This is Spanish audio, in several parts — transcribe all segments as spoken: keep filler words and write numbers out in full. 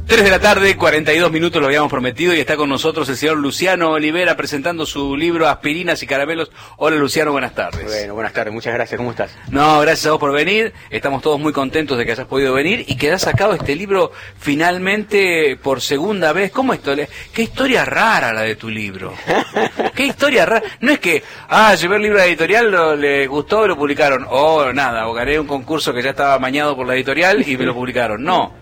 tres de la tarde, cuarenta y dos minutos, lo habíamos prometido, y está con nosotros el señor Luciano Olivera presentando su libro Aspirinas y Caramelos. Hola Luciano, buenas tardes. Bueno, buenas tardes, muchas gracias, ¿cómo estás? No, gracias a vos por venir, estamos todos muy contentos de que hayas podido venir y que has sacado este libro finalmente por segunda vez. ¿Cómo esto? Qué historia rara la de tu libro. Qué historia rara. No es que, ah, llevé el libro a la editorial, lo, les gustó y lo publicaron. O nada, o gané un concurso que ya estaba amañado por la editorial y me lo publicaron. No.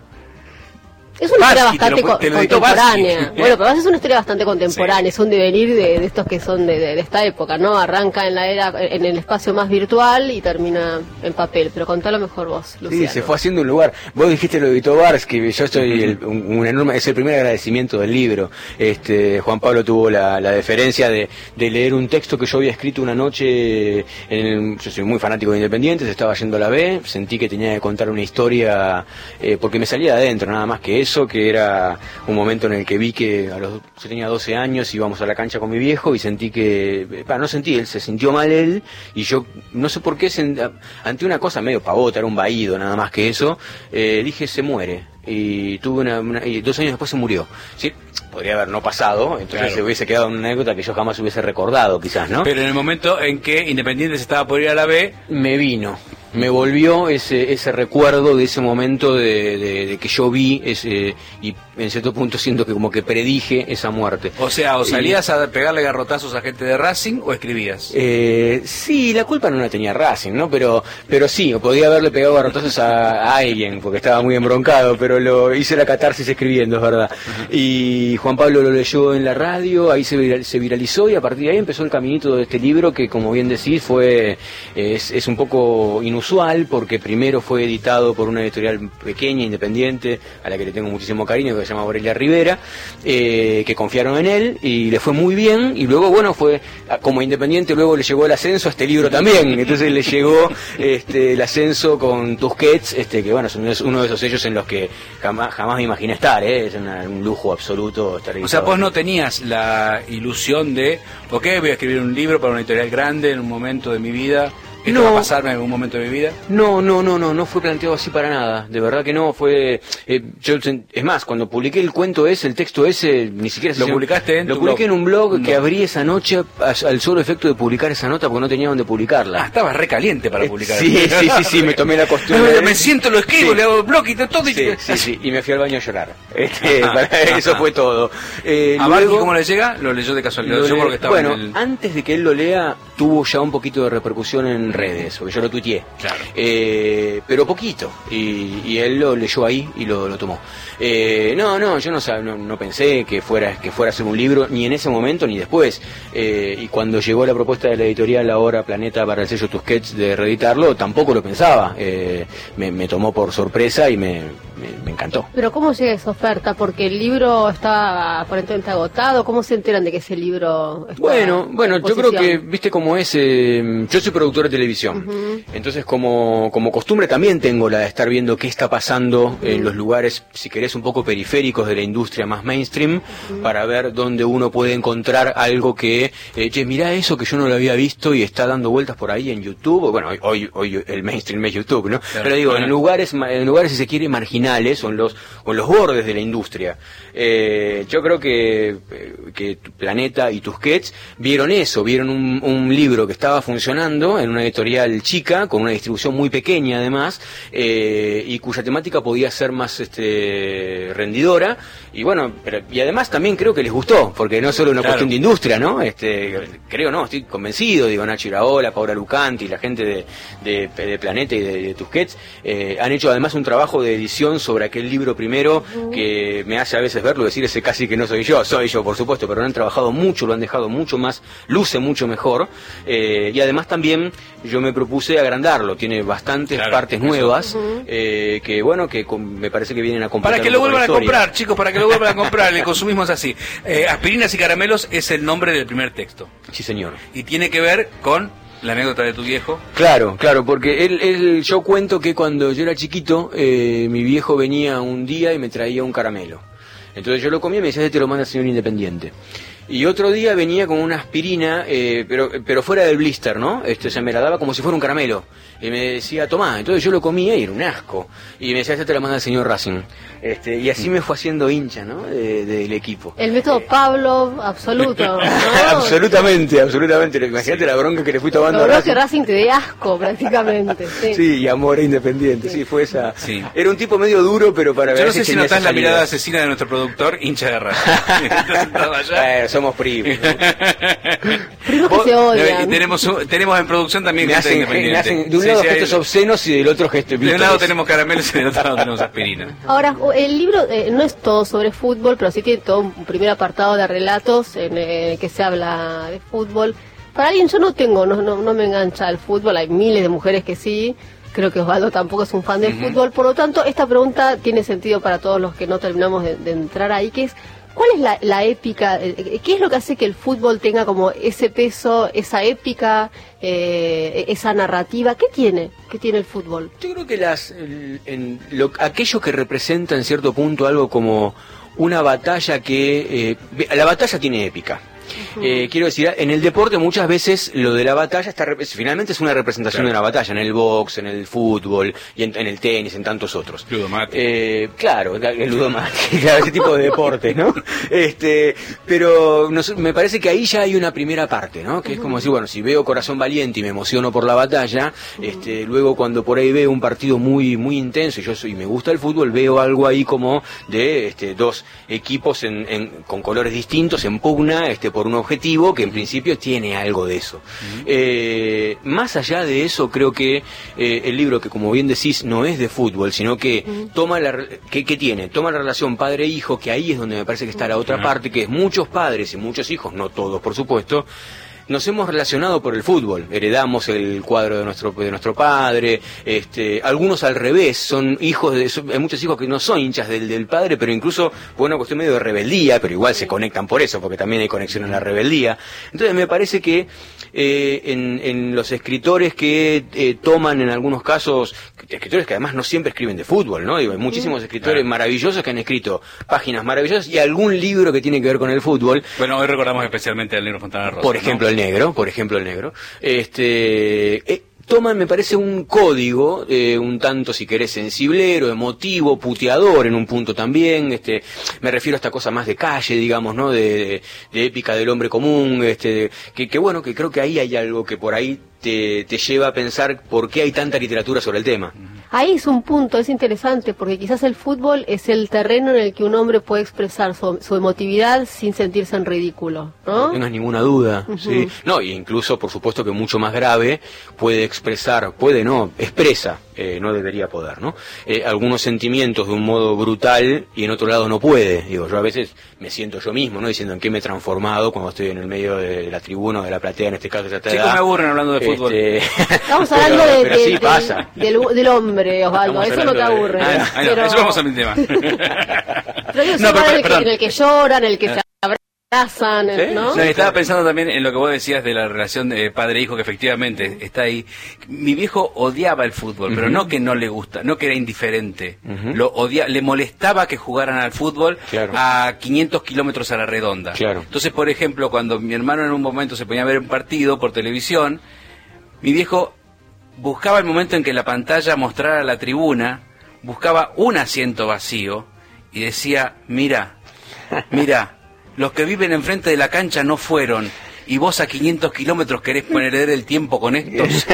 Es una historia bastante lo, co contemporánea. Bueno, pero es una historia bastante contemporánea, sí. Es un devenir de, de estos que son de, de, de esta época, ¿no? Arranca en la era, en el espacio más virtual y termina en papel. Pero contalo mejor vos, Luciano. Sí, se fue haciendo un lugar. Vos dijiste lo de Vito Barsky, yo estoy el, un, un enorme, es el primer agradecimiento del libro. Este, Juan Pablo tuvo la, la deferencia de, de leer un texto que yo había escrito una noche. En el, yo soy muy fanático de Independientes, estaba yendo a la B, sentí que tenía que contar una historia eh, porque me salía de adentro, nada más que eso. Eso, que era un momento en el que vi que a los, yo tenía doce años, íbamos a la cancha con mi viejo y sentí que, bah, no sentí, él se sintió mal él, y yo no sé por qué, ante una cosa medio pavota, era un vaído nada más que eso, eh, dije se muere, y tuve una, una y dos años después se murió, ¿sí? Podría haber no pasado, entonces claro. Se hubiese quedado una anécdota que yo jamás hubiese recordado, quizás, ¿no? Pero en el momento en que Independientes estaba por ir a la B, me vino. Me volvió ese ese recuerdo de ese momento de, de, de que yo vi ese, y en cierto punto siento que como que predije esa muerte. O sea, o salías y, a pegarle garrotazos a gente de Racing o escribías. Eh, sí, la culpa no la tenía Racing, ¿no? Pero pero sí, podía haberle pegado garrotazos a, a alguien porque estaba muy embroncado, pero lo hice la catarsis escribiendo, es verdad. Uh-huh. Y Juan Pablo lo leyó en la radio, ahí se, viral, se viralizó y a partir de ahí empezó el caminito de este libro que, como bien decís, fue es, es un poco inusual porque primero fue editado por una editorial pequeña, independiente, a la que le tengo muchísimo cariño, que se llama Aurelia Rivera, eh, que confiaron en él y le fue muy bien, y luego, bueno, fue como independiente, luego le llegó el ascenso a este libro también, entonces le llegó este, el ascenso con Tusquets, este, que bueno, es uno de esos sellos en los que jamás, jamás me imaginé estar, ¿eh? Es una, un lujo absoluto estar editado. O sea, vos no tenías la ilusión de, ok, voy a escribir un libro para una editorial grande en un momento de mi vida. ¿Esto no va a pasarme en algún momento de mi vida? No, no, no, no, no fue planteado así para nada. De verdad que no, fue... Eh, yo, es más, cuando publiqué el cuento ese, el texto ese, ni siquiera... ¿Lo se, publicaste en Lo tu publiqué blog? en un blog un que blog. abrí esa noche al solo efecto de publicar esa nota porque no tenía dónde publicarla. Ah, estabas re caliente para publicar. Sí, sí, sí, sí, me tomé la costumbre. Me siento, lo escribo, sí. Le hago blog y todo. Y... Sí, sí, sí, y me fui al baño a llorar. Este, para, eso fue todo. Eh, ¿A Barqui cómo le llega? Lo leyó de casualidad. Lo yo porque estaba bueno, en el... antes de que él lo lea, tuvo ya un poquito de repercusión en redes, porque yo lo tuiteé. Claro. Eh, pero poquito, y, y él lo leyó ahí y lo, lo tomó. Eh, no, no, yo no, no, no pensé que fuera que fuera a ser un libro, ni en ese momento ni después. Eh, y cuando llegó la propuesta de la editorial ahora Planeta para el sello Tusquets de reeditarlo, tampoco lo pensaba. Eh, me, me tomó por sorpresa y me, me, me encantó. Pero ¿cómo llega esa oferta? Porque el libro está aparentemente agotado. ¿Cómo se enteran de que ese libro está Bueno, bueno, yo creo que, viste cómo es, eh, yo soy productor de televisión, uh-huh. Entonces como, como costumbre también tengo la de estar viendo qué está pasando uh-huh. en los lugares, si querés, un poco periféricos de la industria más mainstream, uh-huh. para ver dónde uno puede encontrar algo que, eh, che, mirá eso que yo no lo había visto y está dando vueltas por ahí en YouTube. Bueno, hoy, hoy, hoy el mainstream es YouTube, ¿no? Claro, pero digo, bueno. en lugares, en lugares, si se quiere, marginales, o en los, o en los bordes de la industria. Eh, yo creo que, que Planeta y Tusquets vieron eso, vieron un, un libro que estaba funcionando en una editorial chica, con una distribución muy pequeña además, eh, y cuya temática podía ser más este, rendidora, y bueno, pero, y además también creo que les gustó, porque no es solo una claro. cuestión de industria, ¿no? Este, creo no, estoy convencido, digo, Nacho Iraola, Paola Lucanti, la gente de, de, de Planeta y de, de Tusquets, eh, han hecho además un trabajo de edición sobre aquel libro primero, uh-huh. que me hace a veces verlo, decir ese casi que no soy yo, soy yo por supuesto, pero lo han trabajado mucho, lo han dejado mucho más, luce mucho mejor, eh, y además también yo me propuse agrandarlo, tiene bastantes claro, partes nuevas, uh-huh. eh, que bueno, que con, me parece que vienen a completar. Para que lo vuelvan a comprar, chicos, para que lo vuelvan a comprar, el consumismo es así. Eh, Aspirinas y Caramelos es el nombre del primer texto. Sí, señor. Y tiene que ver con la anécdota de tu viejo. Claro, claro, porque él, él, yo cuento que cuando yo era chiquito, eh, mi viejo venía un día y me traía un caramelo. Entonces yo lo comía y me decía, este te lo manda el señor Independiente. Y otro día venía con una aspirina, eh, pero pero fuera del blister, ¿no? Este, se me la daba como si fuera un caramelo. Y me decía, tomá. Entonces yo lo comía y era un asco. Y me decía, esta te la manda el señor Racing. Este, y así me fue haciendo hincha, ¿no? De, del equipo. El método eh, Pavlov absoluto, ¿no? absolutamente, absolutamente. Imagínate sí. la bronca que le fui tomando a Racing. que Racing te dé asco, prácticamente. Sí, sí y amor e independiente. Sí, sí fue esa. Sí. Era un tipo medio duro, pero para ver. Yo no sé si notás la mirada asesina de nuestro productor, hincha de Racing. Bueno, somos primos. Primos que se odian. Y tenemos, tenemos en producción también gente hacen, independiente. Hacen de un sí, lado sí, gestos hay... obscenos y del otro gestos. De un lado tenemos caramelos y del otro lado tenemos aspirina. Ahora, el libro eh, no es todo sobre fútbol, pero sí tiene todo un primer apartado de relatos en eh, que se habla de fútbol. Para alguien, yo no tengo, no, no, no me engancha el fútbol, hay miles de mujeres que sí. Creo que Osvaldo tampoco es un fan del uh-huh. fútbol, por lo tanto, esta pregunta tiene sentido para todos los que no terminamos de, de entrar ahí, que es, ¿cuál es la, la épica? ¿Qué es lo que hace que el fútbol tenga como ese peso, esa épica, eh, esa narrativa? ¿Qué tiene? ¿Qué tiene el fútbol? Yo creo que las, en, en lo, aquello que representa en cierto punto algo como una batalla que... Eh, la batalla tiene épica. Eh, quiero decir, en el deporte muchas veces lo de la batalla está finalmente es una representación claro. de una batalla, en el box, en el fútbol, y en, en el tenis, en tantos otros. Ludomático. Eh, claro, el ludomático, claro, ese tipo de deportes, ¿no? Este, pero no, me parece que ahí ya hay una primera parte, ¿no? Que uh-huh. es como decir, bueno, si veo Corazón Valiente y me emociono por la batalla, uh-huh. este, luego cuando por ahí veo un partido muy muy intenso y yo soy, me gusta el fútbol, veo algo ahí como de este, dos equipos en, en, con colores distintos en pugna, este, por un objetivo que en principio tiene algo de eso. Uh-huh. Eh, más allá de eso, creo que eh, el libro, que como bien decís, no es de fútbol, sino que uh-huh. toma la que, que tiene, toma la relación padre-hijo, que ahí es donde me parece que está la otra uh-huh. parte, que es muchos padres y muchos hijos, no todos por supuesto, nos hemos relacionado por el fútbol, heredamos el cuadro de nuestro de nuestro padre, este, algunos al revés, son hijos de, son, hay muchos hijos que no son hinchas del, del padre, pero incluso por una cuestión medio de rebeldía, pero igual se conectan por eso, porque también hay conexión en la rebeldía. Entonces me parece que eh, en, en los escritores que eh, toman en algunos casos, escritores que además no siempre escriben de fútbol, ¿no? Digo, hay muchísimos escritores claro. maravillosos que han escrito páginas maravillosas y algún libro que tiene que ver con el fútbol. Bueno, hoy recordamos especialmente al Negro Fontana Rosa, por ejemplo, ¿no? Negro, por ejemplo el negro, este, eh, toman, me parece, un código, eh, un tanto, si querés, sensiblero, emotivo, puteador en un punto también, este, me refiero a esta cosa más de calle, digamos, ¿no? De, de, de épica del hombre común, este, que, que bueno, que creo que ahí hay algo que por ahí te, te lleva a pensar por qué hay tanta literatura sobre el tema. Ahí es un punto, es interesante, porque quizás el fútbol es el terreno en el que un hombre puede expresar su, su emotividad sin sentirse en ridículo, ¿no? No tengas ninguna duda, uh-huh. sí. No, y incluso, por supuesto que mucho más grave, puede expresar, puede no, expresa, eh, no debería poder, ¿no? Eh, algunos sentimientos de un modo brutal y en otro lado no puede. Digo, yo a veces me siento yo mismo, ¿no? Diciendo en qué me he transformado cuando estoy en el medio de la tribuna o de la platea, en este caso. Chicos, me aburren hablando de fútbol. Este... Estamos hablando pero, de, pero de, sí, de, pasa. Del, del hombre, Osvaldo, eso no te aburre. De... Ah, no, pero... eso vamos a mi tema. Pero hay un no, pero, en, el que, en el que lloran, en el que se abrazan, ¿sí? ¿no? No, estaba pensando también en lo que vos decías de la relación de padre-hijo, que efectivamente está ahí. Mi viejo odiaba el fútbol, uh-huh. pero no que no le gusta, no que era indiferente. Uh-huh. Lo odia, le molestaba que jugaran al fútbol claro. a quinientos kilómetros a la redonda. Claro. Entonces, por ejemplo, cuando mi hermano en un momento se ponía a ver un partido por televisión, mi viejo buscaba el momento en que la pantalla mostrara la tribuna, buscaba un asiento vacío y decía, mira, mira, los que viven enfrente de la cancha no fueron, y vos a quinientos kilómetros querés perder el tiempo con estos.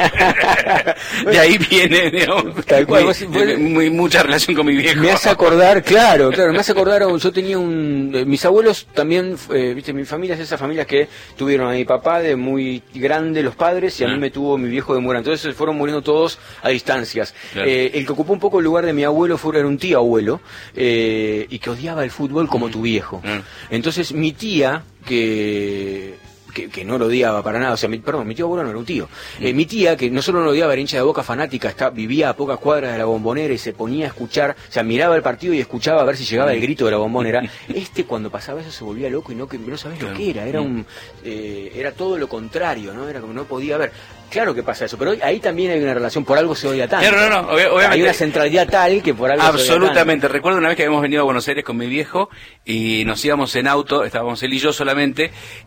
De ahí viene, digamos, tal cual, vos, vos, muy, mucha relación con mi viejo. Me hace acordar, claro, claro, me hace acordar, yo tenía un, eh, mis abuelos también, eh, viste, mi familia es esas familias que tuvieron a mi papá de muy grande los padres y a ah. mí me tuvo mi viejo de muy grande, entonces fueron muriendo todos a distancias. Claro. Eh, el que ocupó un poco el lugar de mi abuelo fue, era un tío abuelo, eh, y que odiaba el fútbol como tu viejo. Ah. Entonces mi tía, que... que, que no lo odiaba para nada, o sea, mi, perdón, mi tío abuelo no era un tío. Eh, mi tía, que no solo no lo odiaba, era hincha de Boca fanática, está, vivía a pocas cuadras de la Bombonera y se ponía a escuchar, o sea, miraba el partido y escuchaba a ver si llegaba el grito de la Bombonera. Este, cuando pasaba eso, se volvía loco y no, que no sabés lo que era, era un, eh, era todo lo contrario, ¿no? Era como no podía ver. Claro que pasa eso, pero ahí también hay una relación, por algo se odia tanto. No, no, no, obviamente. Hay una centralidad tal que por algo absolutamente. Se odia tanto. Recuerdo una vez que habíamos venido a Buenos Aires con mi viejo y nos íbamos en auto, estábamos él y yo solamente,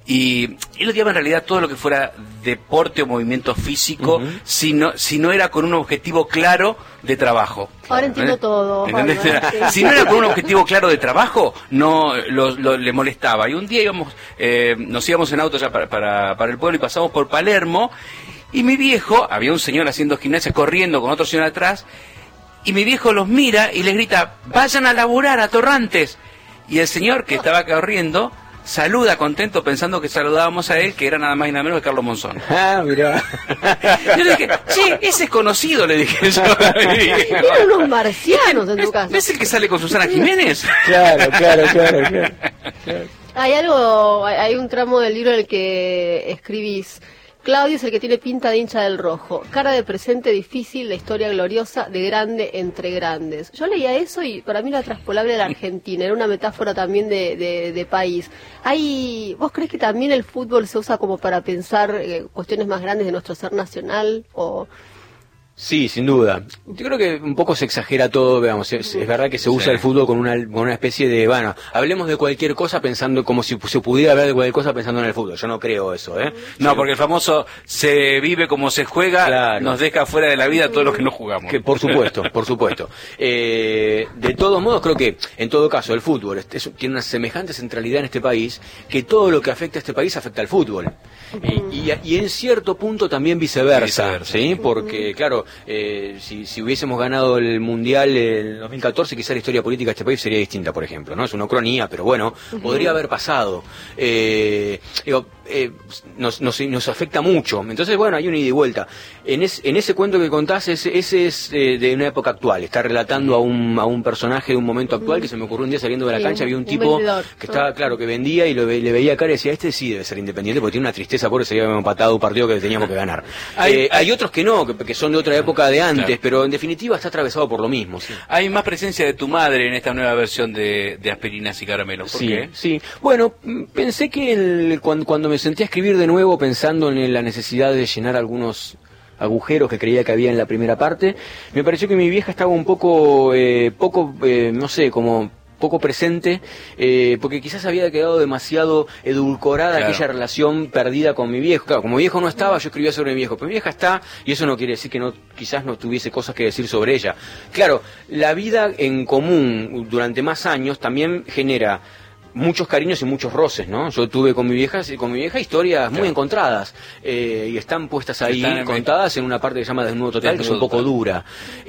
y él odiaba en realidad todo lo que fuera deporte o movimiento físico, uh-huh. si, no, si no era con un objetivo claro de trabajo. Ahora entiendo ¿Eh? todo. ¿Entendés? Era, si no era con un objetivo claro de trabajo, no lo, lo, le molestaba. Y un día íbamos, eh, nos íbamos en auto ya para, para, para el pueblo y pasamos por Palermo. Y mi viejo, había un señor haciendo gimnasia corriendo con otro señor atrás, y mi viejo los mira y les grita, vayan a laburar a Torrantes. Y el señor que estaba corriendo saluda contento pensando que saludábamos a él, que era nada más y nada menos que Carlos Monzón. Ah, mirá. Yo le dije, che, ese es conocido, le dije yo. Eran unos marcianos en tu casa. ¿No es el que sale con Susana Jiménez? Claro, claro, claro, claro. claro. Hay algo, hay un tramo del libro en el que escribís, Claudio es el que tiene pinta de hincha del rojo, cara de presente difícil, de historia gloriosa, de grande entre grandes. Yo leía eso y para mí era traspolable a la Argentina, era una metáfora también de, de, de país. Hay, ¿vos crees que también el fútbol se usa como para pensar eh, cuestiones más grandes de nuestro ser nacional? O... Sí, sin duda. Yo creo que un poco se exagera todo, veamos, es, es verdad que se usa sí. el fútbol con una, con una especie de, bueno, hablemos de cualquier cosa pensando, como si se pudiera hablar de cualquier cosa pensando en el fútbol. Yo no creo eso, ¿eh? No, Yo, porque el famoso se vive como se juega, claro. nos deja fuera de la vida todos los que no jugamos. Que por supuesto, por supuesto. Eh, de todos modos, creo que, en todo caso, el fútbol es, es, tiene una semejante centralidad en este país, que todo lo que afecta a este país afecta al fútbol. Y, y, y en cierto punto también viceversa, viceversa. ¿sí? Porque, claro, eh, si, si hubiésemos ganado el Mundial en dos mil catorce, quizá la historia política de este país sería distinta, por ejemplo, ¿no? Es una ucronía, pero bueno, uh-huh. podría haber pasado. Eh, digo, eh, nos, nos, nos afecta mucho. Entonces, bueno, hay una ida y vuelta. En, es, en ese cuento que contás, ese, ese es eh, de una época actual. Está relatando a un, a un personaje de un momento actual que se me ocurrió un día saliendo de la sí, cancha. Había un tipo un que estaba, claro, que vendía y lo, le veía cara y decía, este sí debe ser independiente porque tiene una tristeza, por eso habíamos empatado un partido que teníamos que ganar. Hay, eh, hay otros que no, que, que son de otra época de antes, claro. pero en definitiva está atravesado por lo mismo. Sí. Hay más presencia de tu madre en esta nueva versión de, de Aspirinas y Caramelos. ¿Por sí, qué? Sí, bueno, pensé que el, cuando, cuando me senté a escribir de nuevo pensando en la necesidad de llenar algunos agujeros que creía que había en la primera parte, me pareció que mi vieja estaba un poco, eh, poco, eh, no sé, como poco presente, eh, porque quizás había quedado demasiado edulcorada claro. aquella relación perdida con mi viejo. Claro, como mi viejo no estaba, yo escribía sobre mi viejo, pero mi vieja está, y eso no quiere decir que no, quizás no tuviese cosas que decir sobre ella. Claro, la vida en común durante más años también genera muchos cariños y muchos roces, ¿no? Yo tuve con mi vieja, con mi vieja historias claro. muy encontradas eh, y están puestas ahí, están en contadas en una parte que se llama Desnudo Total, Desnudo que es un poco total. dura.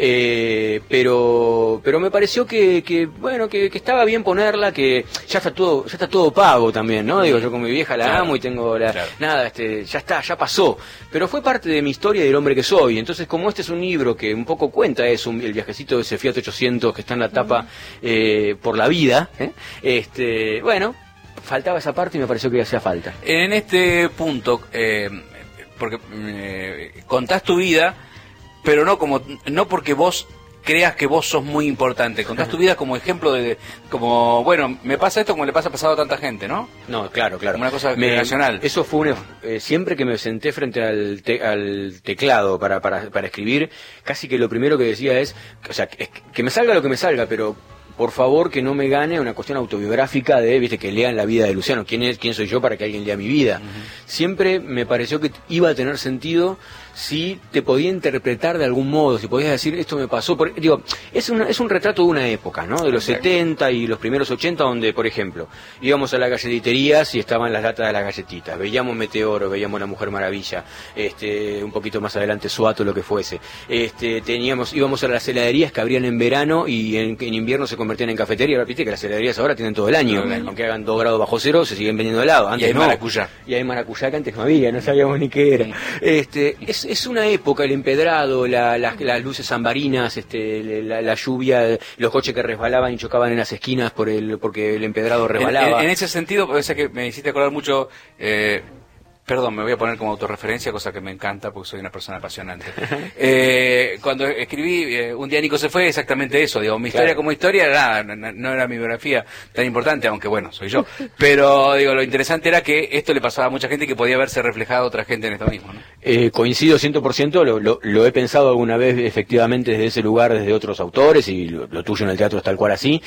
Eh, pero pero me pareció que, que bueno, que, que estaba bien ponerla, que ya está todo ya está todo pago también, ¿no? Digo, yo con mi vieja la claro. amo y tengo la claro. nada, este ya está, ya pasó. Pero fue parte de mi historia y del hombre que soy. Entonces, como este es un libro que un poco cuenta eso, el viajecito de ese Fiat ochocientos que está en la tapa eh, por la vida, ¿eh? este bueno, faltaba esa parte y me pareció que hacía falta. En este punto, eh, porque eh, contás tu vida, pero no como no porque vos creas que vos sos muy importante, contás tu vida como ejemplo de, como, bueno, me pasa esto como le pasa pasado a tanta gente, ¿no? No, claro, claro. Como una cosa me, generacional. Eso fue un, eh, siempre que me senté frente al, te, al teclado para, para, para escribir, casi que lo primero que decía es, o sea, que, que me salga lo que me salga, pero por favor que no me gane una cuestión autobiográfica de, viste, que lean la vida de Luciano. ¿Quién es, quién soy yo para que alguien lea mi vida? Uh-huh. Siempre me pareció que iba a tener sentido si te podía interpretar de algún modo, si podías decir, esto me pasó. Por, digo, es, una, es un retrato de una época, ¿no? De los okay. setenta y los primeros ochenta, donde, por ejemplo, íbamos a las galletiterías y estaban las latas de las galletitas. Veíamos Meteoro, veíamos La Mujer Maravilla, este, un poquito más adelante Suato, lo que fuese. Este, teníamos, íbamos a las heladerías que abrían en verano y en, en invierno se convertían en cafetería. Ahora viste que las heladerías ahora tienen todo el año, todo el año. Aunque hagan dos grados bajo cero, se siguen vendiendo helado. Antes y hay no. maracuyá. Y hay maracuyá que antes no había, no sabíamos ni qué era. Este, es, es una época, el empedrado, la, la, las luces ambarinas, este, la, la lluvia, los coches que resbalaban y chocaban en las esquinas por el porque el empedrado resbalaba. En, en, en ese sentido, parece que me hiciste acordar mucho... Eh, Perdón, me voy a poner como autorreferencia, cosa que me encanta porque soy una persona apasionante. eh, cuando escribí eh, Un día Nico se fue, exactamente eso, digo, mi historia claro. como historia, nada, no, no era mi biografía tan importante, aunque bueno, soy yo. Pero digo, lo interesante era que esto le pasaba a mucha gente y que podía verse reflejado a otra gente en esto mismo, ¿no? Eh, coincido cien por ciento, lo, lo, lo he pensado alguna vez efectivamente desde ese lugar, desde otros autores, y lo, lo tuyo en el teatro es tal cual así,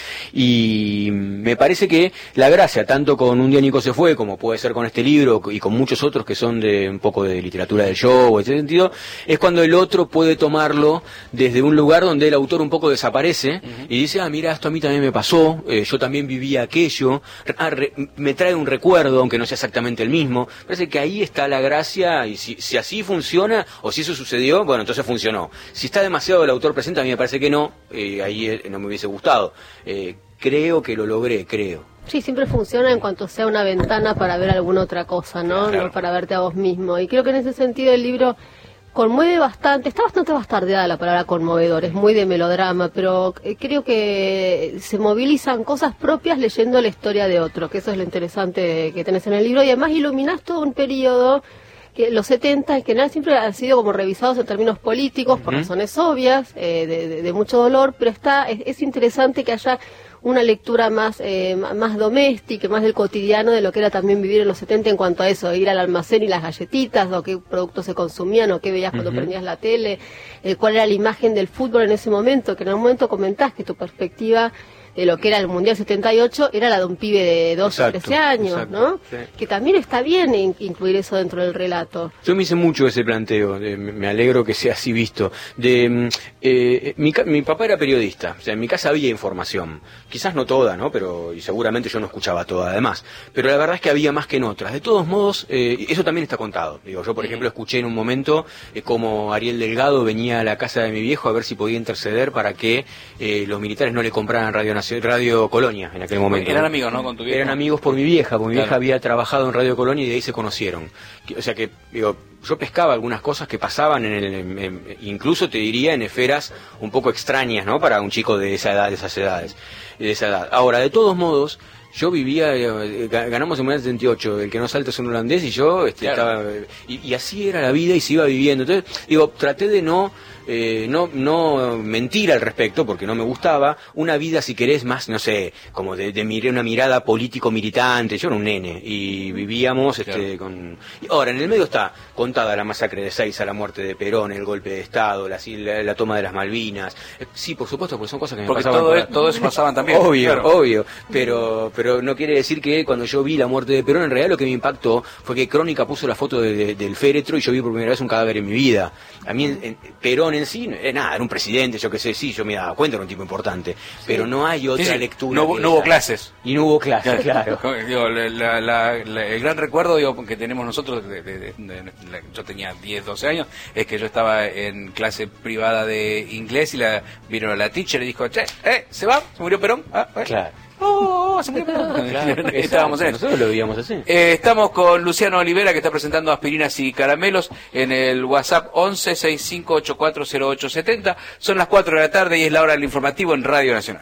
y me parece que la gracia, tanto con Un día Nico se fue, como puede ser con este libro, y con muchos otros que son de un poco de literatura del show, en ese sentido, es cuando el otro puede tomarlo desde un lugar donde el autor un poco desaparece, uh-huh. y dice, ah, mira, esto a mí también me pasó, eh, yo también viví aquello, ah, re, me trae un recuerdo, aunque no sea exactamente el mismo. Parece que ahí está la gracia, y si, si así funciona, o si eso sucedió, bueno, entonces funcionó. Si está demasiado el autor presente, a mí me parece que no, eh, ahí eh, no me hubiese gustado. Eh, creo que lo logré, creo. Sí, siempre funciona en cuanto sea una ventana para ver alguna otra cosa, ¿no? Claro. No para verte a vos mismo. Y creo que en ese sentido el libro conmueve bastante, está bastante bastardeada la palabra conmovedor, es muy de melodrama, pero creo que se movilizan cosas propias leyendo la historia de otro, que eso es lo interesante que tenés en el libro, y además iluminás todo un periodo que los setenta en general siempre han sido como revisados en términos políticos, por uh-huh. razones obvias, eh, de, de, de mucho dolor, pero está es, es interesante que haya una lectura más eh, más doméstica, más del cotidiano de lo que era también vivir en los setenta en cuanto a eso, ir al almacén y las galletitas, o qué productos se consumían, o qué veías cuando uh-huh. prendías la tele, eh, cuál era la imagen del fútbol en ese momento, que en algún momento comentás que tu perspectiva de lo que era el Mundial setenta y ocho era la de un pibe de doce o trece años, exacto, ¿no? Sí. Que también está bien in- incluir eso dentro del relato. Yo me hice mucho ese planteo, de, me alegro que sea así visto. De eh, mi, mi papá era periodista, o sea, en mi casa había información, quizás no toda, ¿no? Pero y seguramente yo no escuchaba toda, además. Pero la verdad es que había más que en otras. De todos modos, eh, eso también está contado. Digo, yo por ejemplo escuché en un momento eh, como Ariel Delgado venía a la casa de mi viejo a ver si podía interceder para que eh, los militares no le compraran Radio Nacional. Radio Colonia en aquel momento. Eran amigos, ¿no? Con tu vieja. Eran amigos por mi vieja, porque mi claro. vieja había trabajado en Radio Colonia y de ahí se conocieron. O sea que, digo, yo pescaba algunas cosas que pasaban en el, en, en, incluso te diría en esferas un poco extrañas, ¿no? Para un chico de esa edad, de esas edades, de esa edad. Ahora, de todos modos, yo vivía, eh, ganamos en el setenta y ocho, el que no salta es un holandés, y yo este, claro. estaba, y, y así era la vida y se iba viviendo. Entonces, digo, traté de no Eh, no no mentir al respecto, porque no me gustaba, una vida, si querés, más, no sé, como de, de mir- una mirada político-militante. Yo era un nene, y vivíamos claro. este, con... Ahora, en el medio está contada la masacre de Seiza, la muerte de Perón, el golpe de Estado, la, la, la toma de las Malvinas. Eh, sí, por supuesto, porque son cosas que me porque pasaban. Porque todo, por... todo eso pasaban también. Obvio, claro. obvio, pero, pero no quiere decir que cuando yo vi la muerte de Perón, en realidad lo que me impactó fue que Crónica puso la foto de, de, del féretro y yo vi por primera vez un cadáver en mi vida. A mí, en, en, Perón en sí, eh, nada, era un presidente, yo qué sé, sí, yo me daba cuenta, era un tipo importante, sí. pero no hay otra sí, sí. lectura. No, no hubo clases. Y no hubo clases, claro. Digo, la, la, la, la, el gran recuerdo digo, que tenemos nosotros, de, de, de, de, de, yo tenía diez, doce años, es que yo estaba en clase privada de inglés y la vino la teacher y dijo, che, eh, ¿se va? ¿Se murió Perón? Ah, eh. Claro. Oh, se murió Perón. Claro, estábamos en eso. Nosotros lo vivíamos así. Eh, estamos con Luciano Olivera, que está presentando Aspirinas y Caramelos en el WhatsApp once sesenta y cinco ochenta y cuatro cero ocho setenta. Son las cuatro de la tarde y es la hora del informativo en Radio Nacional.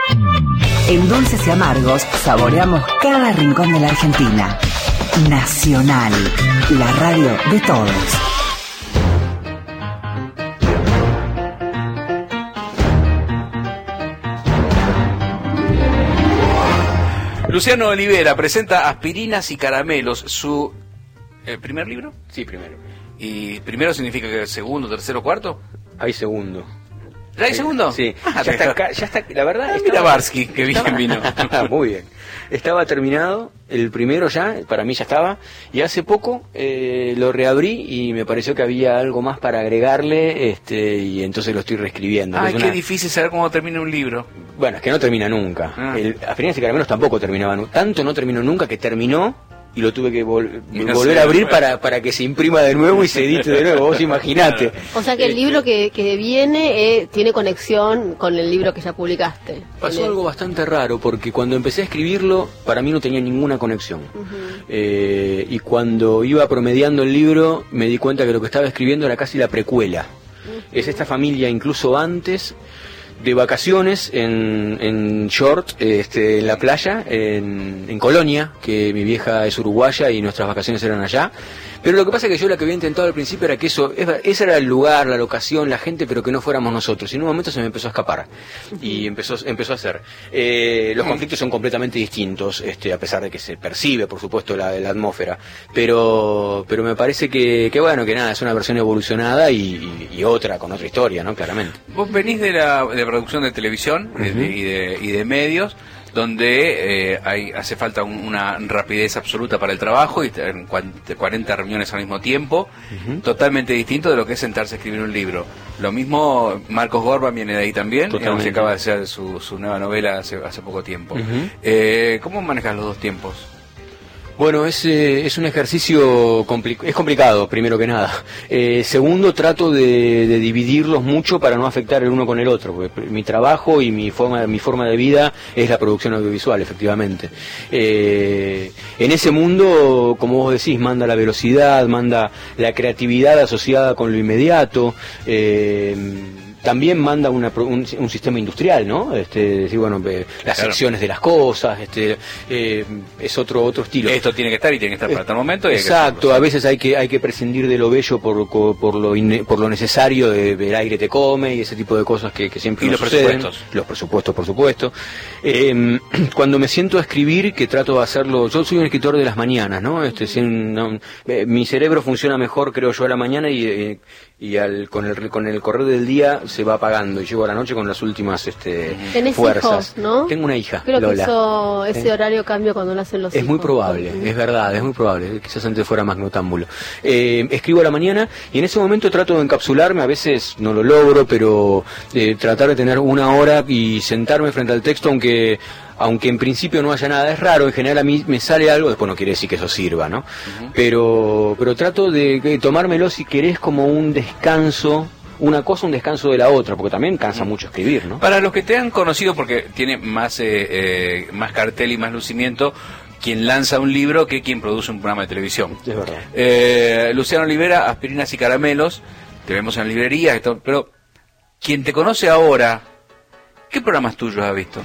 En Dulces y Amargos saboreamos cada rincón de la Argentina. Nacional, la radio de todos. Luciano Olivera presenta Aspirinas y Caramelos, su eh, primer libro. Sí, primero. ¿Y primero significa que segundo, tercero, cuarto? Hay segundo. ¿Ya hay segundo? Sí. Ah, ya, está acá, ya está, la verdad. Ah, mira Barsky, que bien vino. Muy bien. Estaba terminado, el primero ya, para mí ya estaba, y hace poco eh, lo reabrí y me pareció que había algo más para agregarle, este, y entonces lo estoy reescribiendo. Ay, es qué una... difícil saber cómo termina un libro. Bueno, es que no termina nunca. Ah. El Aspirinas y Caramelos tampoco terminaban. Tanto no terminó nunca que terminó y lo tuve que vol- no volver sé, a abrir para, para que se imprima de nuevo y se edite de nuevo, vos imaginate. O sea que el libro que, que viene eh, tiene conexión con el libro que ya publicaste. Pasó algo bastante raro, porque cuando empecé a escribirlo, para mí no tenía ninguna conexión. Uh-huh. Eh, y cuando iba promediando el libro, me di cuenta que lo que estaba escribiendo era casi la precuela. Uh-huh. Es esta familia incluso antes de vacaciones en, en short, este, en la playa, en, en Colonia, que mi vieja es uruguaya y nuestras vacaciones eran allá. Pero lo que pasa es que yo lo que había intentado al principio era que eso, ese era el lugar, la locación, la gente, pero que no fuéramos nosotros. Y en un momento se me empezó a escapar. Y empezó, empezó a hacer. Eh, los conflictos son completamente distintos, este, a pesar de que se percibe, por supuesto, la, la atmósfera. Pero, pero me parece que, que bueno, que nada, es una versión evolucionada y, y, y otra, con otra historia, ¿no? Claramente. Vos venís de la de producción de televisión uh-huh. de, y, de, y de medios, donde eh, hay, hace falta un, una rapidez absoluta para el trabajo y cuarenta reuniones al mismo tiempo, uh-huh. totalmente distinto de lo que es sentarse a escribir un libro. Lo mismo, Marcos Gorban viene de ahí también, digamos, que acaba de hacer su, su nueva novela hace, hace poco tiempo. Uh-huh. eh, ¿Cómo manejas los dos tiempos? Bueno, es, eh, es un ejercicio compli- es complicado, primero que nada. Eh, segundo, trato de, de dividirlos mucho para no afectar el uno con el otro, porque mi trabajo y mi forma, mi forma de vida es la producción audiovisual, efectivamente. Eh, en ese mundo, como vos decís, manda la velocidad, manda la creatividad asociada con lo inmediato, eh, también manda una, un, un sistema industrial, ¿no? Este, decir, bueno, eh, las claro. secciones de las cosas, este, eh, es otro otro estilo. Esto tiene que estar y tiene que estar para tal momento. Y exacto, hay que a veces hay que hay que prescindir de lo bello por por lo in, por lo necesario, de, del aire te come y ese tipo de cosas que, que siempre y nos los suceden. presupuestos. Los presupuestos, por supuesto. Eh, cuando me siento a escribir, que trato de hacerlo, yo soy un escritor de las mañanas, ¿no? Este, sin, no eh, mi cerebro funciona mejor, creo yo, a la mañana y eh, y al con el con el correr del día se va apagando y llego a la noche con las últimas este ¿Tenés fuerzas. Hijos, ¿no? Tengo una hija, Creo Lola. que eso, ese ¿Eh? horario cambia cuando nacen los es hijos. muy probable, es verdad, es muy probable. Quizás antes fuera más notámbulo. Eh, escribo a la mañana y en ese momento trato de encapsularme, a veces no lo logro, pero eh, tratar de tener una hora y sentarme frente al texto, aunque aunque en principio no haya nada, es raro, en general a mí me sale algo, después no quiere decir que eso sirva, ¿no? Uh-huh. Pero pero trato de, de tomármelo, si querés, como un descanso, una cosa, un descanso de la otra, porque también cansa mucho escribir, ¿no? Para los que te han conocido, porque tiene más, eh, eh, más cartel y más lucimiento, quien lanza un libro que quien produce un programa de televisión. Es verdad. Eh, Luciano Olivera, Aspirinas y Caramelos, te vemos en librerías, pero quien te conoce ahora, ¿qué programas tuyos ha visto?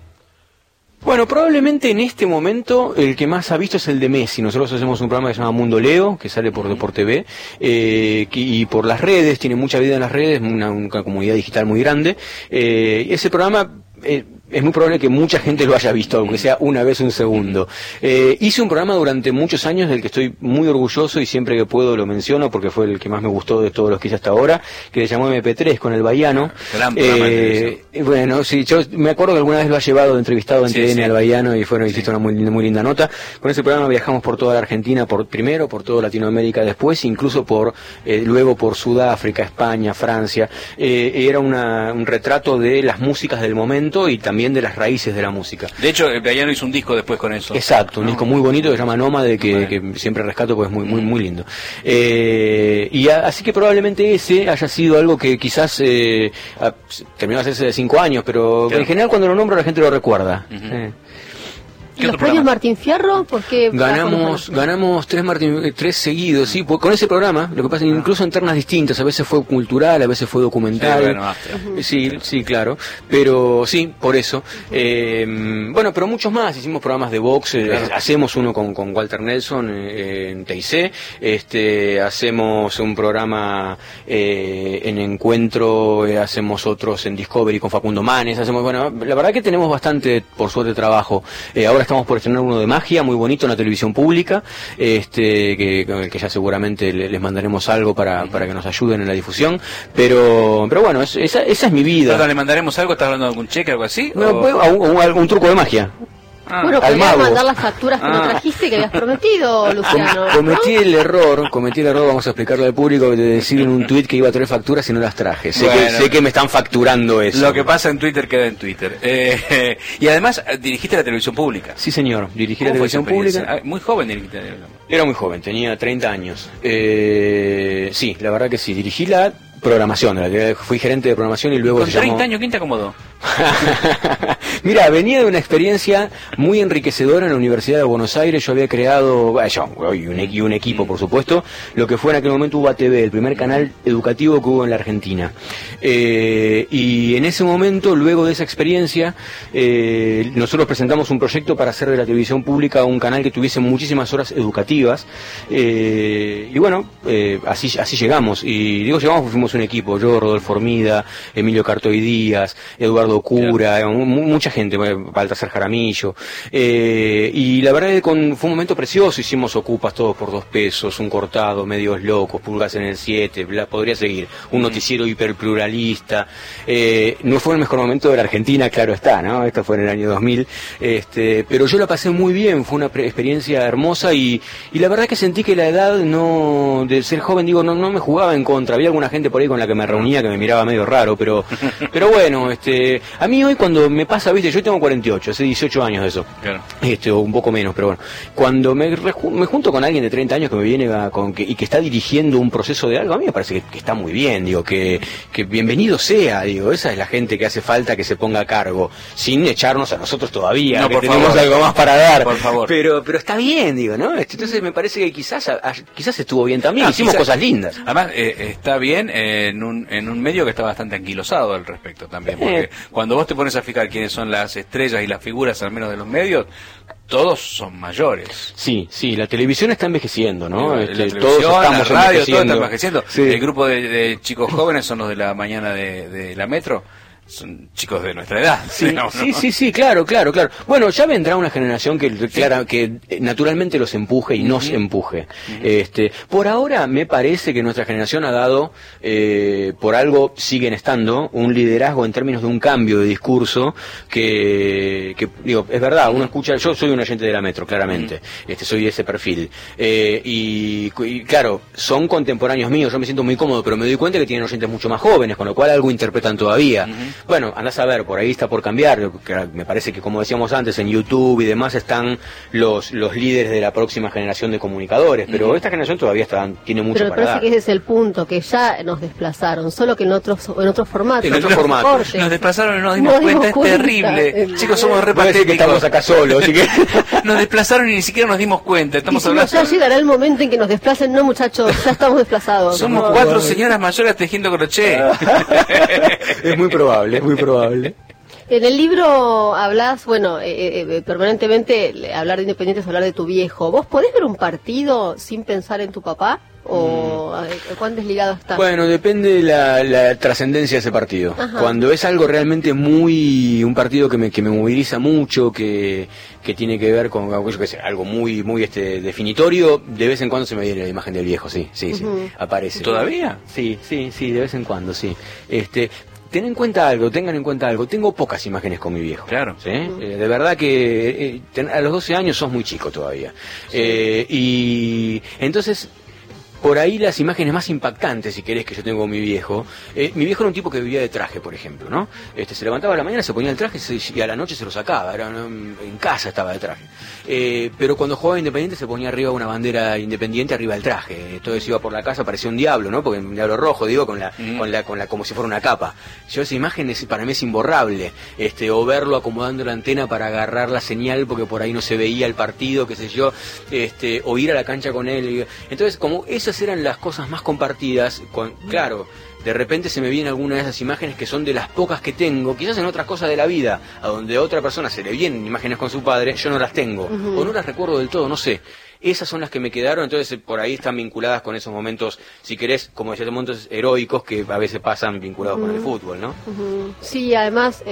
Bueno, probablemente en este momento el que más ha visto es el de Messi. Nosotros hacemos un programa que se llama Mundo Leo, que sale por Deport T V, eh, y por las redes, tiene mucha vida en las redes, una, una comunidad digital muy grande. Eh, ese programa eh, es muy probable que mucha gente lo haya visto, aunque sea una vez un segundo. Eh, hice un programa durante muchos años del que estoy muy orgulloso y siempre que puedo lo menciono porque fue el que más me gustó de todos los que hice hasta ahora, que se llamó eme pe tres con el Bahiano. Gran programa eh, de bueno, sí, yo me acuerdo que alguna vez lo ha llevado de entrevistado en sí, T V N sí. al Bahiano y fueron, hiciste sí. una muy, muy linda nota. Con ese programa viajamos por toda la Argentina, por primero por toda Latinoamérica, después incluso por eh, luego por Sudáfrica, España, Francia. Eh, era una, un retrato de las músicas del momento y también de las raíces de la música. De hecho, el Bahiano hizo un disco después con eso. Exacto, un ¿no? disco muy bonito que se llama Nómade, que, que siempre rescato porque es muy muy muy lindo. Eh, y a, así que probablemente ese haya sido algo que quizás eh, a, terminó de hacerse de cinco años, pero claro. en general cuando lo nombro la gente lo recuerda. Uh-huh. eh. ¿Y los premios Martín Fierro? ¿Por qué ganamos ganamos tres Martín tres seguidos, sí, con ese programa. Lo que pasa es que incluso en ternas distintas, a veces fue cultural, a veces fue documental. Sí, bueno, uh-huh. sí, sí, claro. Pero sí, por eso. Eh, bueno, pero muchos más. Hicimos programas de box. Eh, claro. Hacemos uno con, con Walter Nelson eh, en T I C. Este, hacemos un programa eh, en Encuentro. Eh, hacemos otros en Discovery con Facundo Manes. Hacemos, bueno, la verdad que tenemos bastante, por suerte, trabajo. Eh, ahora estamos por estrenar uno de magia, muy bonito, en la televisión pública, este que, que ya seguramente les mandaremos algo para, para que nos ayuden en la difusión, pero pero bueno, es, esa, esa es mi vida. ¿Perdón, le mandaremos algo? ¿Estás hablando de algún cheque o algo así? No, pues, un, un, un truco de magia. Ah, bueno, podrías mandar las facturas que ah. no trajiste que habías prometido, Luciano. Com- cometí ¿no? el error, cometí el error, vamos a explicarlo al público, de decir en un tuit que iba a traer facturas y no las traje. Sé, bueno, que, sé que me están facturando eso. Lo que pasa en Twitter queda en Twitter. Eh, y además, dirigiste la televisión pública. Sí, señor, dirigí la televisión pública. Muy joven dirigiste la televisión pública. Era muy joven, tenía treinta años. Eh, sí, la verdad que sí, dirigí la programación, fui gerente de programación y luego con se llamó... treinta años, ¿quién te acomodó? Mira, venía de una experiencia muy enriquecedora en la Universidad de Buenos Aires. Yo había creado, bueno, y un, y un equipo, por supuesto, lo que fue en aquel momento U B A T V, el primer canal educativo que hubo en la Argentina. Eh, y en ese momento, luego de esa experiencia, eh, nosotros presentamos un proyecto para hacer de la televisión pública un canal que tuviese muchísimas horas educativas. Eh, y bueno, eh, así, así llegamos. Y digo, llegamos porque fuimos un equipo. Yo, Rodolfo Hormida, Emilio Cartoy Díaz, Eduardo Cura, claro. Mucha gente, Baltasar Jaramillo, eh, y la verdad es que con, fue un momento precioso. Hicimos ocupas todos por dos pesos, un cortado, medios locos, pulgas en el siete, la podría seguir, un noticiero hiperpluralista. Eh, no fue el mejor momento de la Argentina, claro está, ¿no? Esto fue en el año dos mil, este, pero yo la pasé muy bien, fue una experiencia hermosa y, y la verdad que sentí que la edad no, de ser joven, digo, no, no me jugaba en contra. Había alguna gente por ahí con la que me reunía que me miraba medio raro, pero, pero bueno, este, a mí hoy cuando me pasa, viste, yo tengo cuarenta y ocho, hace dieciocho años de eso, claro. Este, o un poco menos, pero bueno, cuando me, me junto con alguien de treinta años que me viene a, con, que, y que está dirigiendo un proceso de algo, a mí me parece que, que está muy bien, digo, que, que bienvenido sea, digo, esa es la gente que hace falta que se ponga a cargo, sin echarnos a nosotros todavía, no, que tenemos favor. Algo más para dar, por favor. Pero, pero está bien, digo, ¿no? Entonces me parece que quizás, a, quizás estuvo bien también, ah, hicimos quizás, cosas lindas. Además, eh, está bien eh, en, un, en un medio que está bastante anquilosado al respecto también, porque eh. cuando vos te pones a fijar quiénes son las estrellas y las figuras, al menos de los medios, todos son mayores. Sí, sí, la televisión está envejeciendo, ¿no? La, este, la todos estamos la radio, todo está envejeciendo. Sí. El grupo de, de chicos jóvenes son los de la mañana de, de la Metro. Son chicos de nuestra edad. Sí, no, sí, no. sí, sí, claro, claro, claro. Bueno, ya vendrá una generación que, sí. clara, que naturalmente los empuje y uh-huh. nos empuje. Uh-huh. Este, por ahora me parece que nuestra generación ha dado, eh, por algo siguen estando, un liderazgo en términos de un cambio de discurso que, que digo, es verdad, uno escucha, yo soy un oyente de la Metro, claramente, uh-huh. este, soy de ese perfil. Eh, y, y claro, son contemporáneos míos, yo me siento muy cómodo, pero me doy cuenta que tienen oyentes mucho más jóvenes, con lo cual algo interpretan todavía. Uh-huh. Bueno, andás a ver, por ahí está por cambiar, me parece que como decíamos antes, en YouTube y demás están los los líderes de la próxima generación de comunicadores, pero uh-huh. esta generación todavía está, tiene mucho pero para dar. Pero parece que ese es el punto, que ya nos desplazaron, solo que en otros en otros formatos. En otros formatos. Nos desplazaron y no nos dimos, no cuenta, dimos cuenta, es terrible. El... Chicos, somos re patéticos. Que estamos acá solos, así que... Nos desplazaron y ni siquiera nos dimos cuenta, estamos y hablando... Ya llegará el momento en que nos desplacen, no muchachos, ya estamos desplazados. Somos no, cuatro no, señoras mayores tejiendo crochet. Es muy probable, es muy probable. En el libro hablas, bueno, eh, eh, permanentemente, hablar de Independiente es hablar de tu viejo. ¿Vos podés ver un partido sin pensar en tu papá? ¿O mm. cuán desligado estás? Bueno, depende de la, la trascendencia de ese partido. Ajá. Cuando es algo realmente muy, un partido que me, que me moviliza mucho, que, que tiene que ver con yo qué sé, algo muy, muy este definitorio, de vez en cuando se me viene la imagen del viejo, sí, sí, sí, uh-huh. aparece. ¿Todavía? Sí, sí, sí, de vez en cuando, sí. Este, ten en cuenta algo, tengan en cuenta algo, tengo pocas imágenes con mi viejo. Claro. ¿Sí? Uh-huh. Eh, de verdad que eh, ten, a los doce años sos muy chico todavía. Sí. Eh, y entonces... Por ahí las imágenes más impactantes, si querés, que yo tengo con mi viejo, eh, mi viejo era un tipo que vivía de traje, por ejemplo, ¿no? Este, se levantaba a la mañana, se ponía el traje se, y a la noche se lo sacaba, era, en casa estaba de traje. Eh, pero cuando jugaba Independiente se ponía arriba una bandera independiente arriba del traje, entonces iba por la casa, parecía un diablo, ¿no? Porque un diablo rojo, digo, con la, mm. con la, con la, como si fuera una capa. Yo esa imagen es, para mí es imborrable, este, o verlo acomodando la antena para agarrar la señal porque por ahí no se veía el partido, qué sé yo, este, o ir a la cancha con él. Entonces, como esas eran las cosas más compartidas, con, claro, de repente se me vienen algunas de esas imágenes que son de las pocas que tengo, quizás en otras cosas de la vida, a donde a otra persona se le vienen imágenes con su padre, yo no las tengo, uh-huh. o no las recuerdo del todo, no sé. Esas son las que me quedaron, entonces por ahí están vinculadas con esos momentos, si querés, como decía, momentos heroicos que a veces pasan vinculados uh-huh. con el fútbol, ¿no? Uh-huh. Sí, además,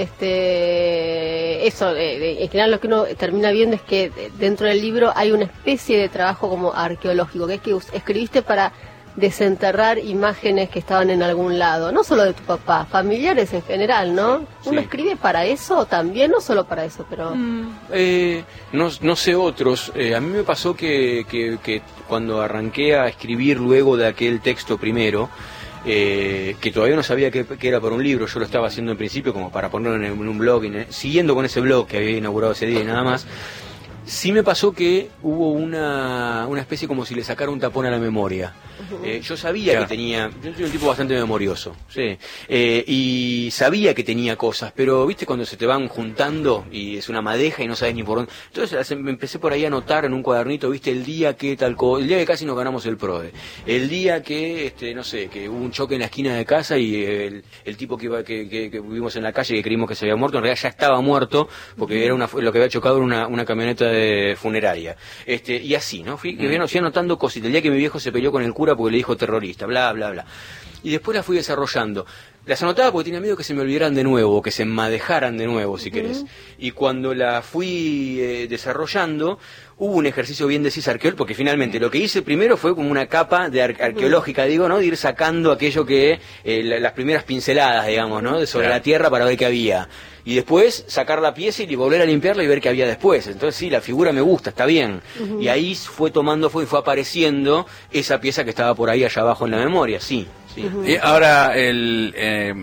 este, eso, eh, en general lo que uno termina viendo es que dentro del libro hay una especie de trabajo como arqueológico, que es que escribiste para desenterrar imágenes que estaban en algún lado, no solo de tu papá, familiares en general, ¿no? ¿Uno sí. escribe para eso también? No solo para eso, pero... Mm. Eh, no, no sé otros. Eh, a mí me pasó que, que, que cuando arranqué a escribir luego de aquel texto primero, eh, que todavía no sabía que, que era para un libro, yo lo estaba haciendo en principio como para ponerlo en, en un blog, en, siguiendo con ese blog que había inaugurado ese día y nada más, Sí me pasó que hubo una, una especie como si le sacara un tapón a la memoria. Uh-huh. Eh, yo sabía claro. que tenía, yo soy un tipo bastante memorioso, sí, eh, y sabía que tenía cosas, pero viste cuando se te van juntando y es una madeja y no sabes ni por dónde. Entonces me empecé por ahí a anotar en un cuadernito, viste, el día que tal cosa, el día que casi nos ganamos el PRODE, el día que, este, no sé, que hubo un choque en la esquina de casa y el, el tipo que iba, que, que, que vivimos en la calle que creímos que se había muerto, en realidad ya estaba muerto, porque uh-huh. era una, lo que había chocado era una, una camioneta de funeraria, este, y así, ¿no? Fui, uh-huh. fui anotando cositas, el día que mi viejo se peleó con el cura porque le dijo terrorista, bla, bla, bla. Y después las fui desarrollando. Las anotaba porque tenía miedo que se me olvidaran de nuevo, o que se enmadejaran de nuevo, si querés. Uh-huh. Y cuando la fui eh, desarrollando, hubo un ejercicio, bien decís, arqueológico, porque finalmente lo que hice primero fue como una capa de ar- arqueológica, digo, ¿no? De ir sacando aquello que, eh, la, las primeras pinceladas, digamos, ¿no? De sobre claro. la tierra para ver qué había. Y después sacar la pieza y volver a limpiarla y ver qué había después. Entonces sí, la figura me gusta, está bien. Uh-huh. Y ahí fue tomando, fue, fue apareciendo esa pieza que estaba por ahí allá abajo en la memoria, sí. sí. Uh-huh. Y ahora, el, eh,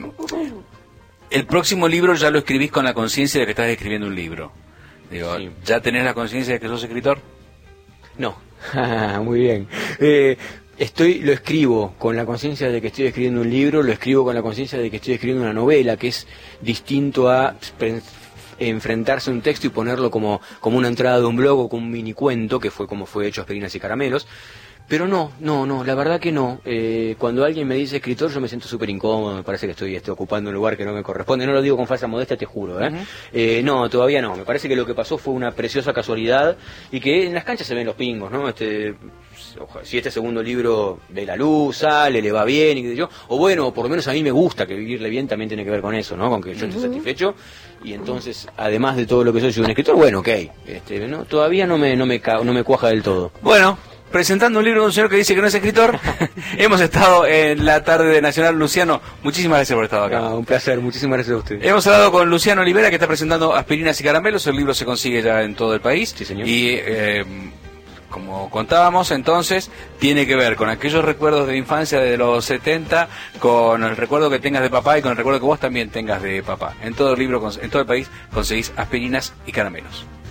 el próximo libro ya lo escribís con la conciencia de que estás escribiendo un libro. Digo, sí. ¿Ya tenés la conciencia de que sos escritor? No. Muy bien. Eh... Estoy, lo escribo con la conciencia de que estoy escribiendo un libro, lo escribo con la conciencia de que estoy escribiendo una novela, que es distinto a pre- enfrentarse a un texto y ponerlo como, como una entrada de un blog o como un mini cuento, que fue como fue hecho Aspirinas y Caramelos. Pero no, no, no, la verdad que no. Eh, cuando alguien me dice escritor, yo me siento súper incómodo, me parece que estoy, estoy ocupando un lugar que no me corresponde. No lo digo con falsa modestia, te juro, ¿eh? Uh-huh. eh no, todavía no. Me parece que lo que pasó fue una preciosa casualidad y que en las canchas se ven los pingos, ¿no? Este, si este segundo libro ve la luz, sale, le va bien, y qué sé yo, o bueno, por lo menos a mí me gusta, que vivirle bien también tiene que ver con eso, ¿no? Con que yo esté uh-huh. satisfecho, y entonces, además de todo lo que soy, soy un escritor, bueno, ok, este, ¿no? Todavía no me, no me, no me cuaja del todo. Bueno, presentando un libro de un señor que dice que no es escritor, hemos estado en la tarde de Nacional. Luciano, muchísimas gracias por estar acá. No, un placer, muchísimas gracias a usted. Hemos hablado con Luciano Olivera, que está presentando Aspirinas y Caramelos. El libro se consigue ya en todo el país. Sí, señor. Y eh, como contábamos entonces, tiene que ver con aquellos recuerdos de infancia de los setenta, con el recuerdo que tengas de papá y con el recuerdo que vos también tengas de papá. En todo el libro, en todo el país, conseguís Aspirinas y Caramelos.